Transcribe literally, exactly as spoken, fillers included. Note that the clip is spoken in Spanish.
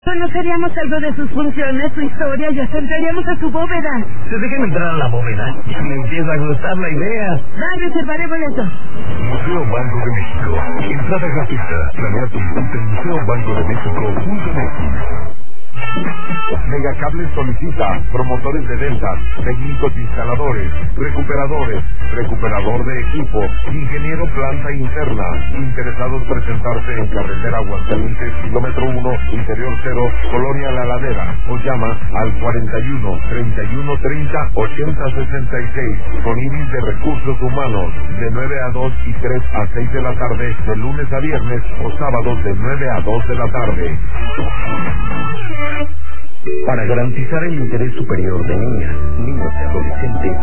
Conoceríamos algo de sus funciones, su historia y hasta entraríamos a su bóveda. ¿Se dejan entrar a la bóveda? Ya me empieza a gustar la idea. Va, reservaré boleto. Museo Banco de México. Entrada gratuita. Planea tu visita en museo banco de méxico punto net. Megacable solicita promotores de ventas, técnicos instaladores, recuperadores, recuperador de equipo, ingeniero planta interna, interesados presentarse en carretera Aguascalientes, kilómetro uno, interior cero, Colonia La Ladera, o llama al cuarenta y uno, treinta y uno, treinta, ochenta, sesenta y seis, con Iris de Recursos Humanos, de nueve a dos y tres a seis de la tarde, de lunes a viernes, o sábados de nueve a dos de la tarde. Para garantizar el interés superior de niñas, niños y adolescentes,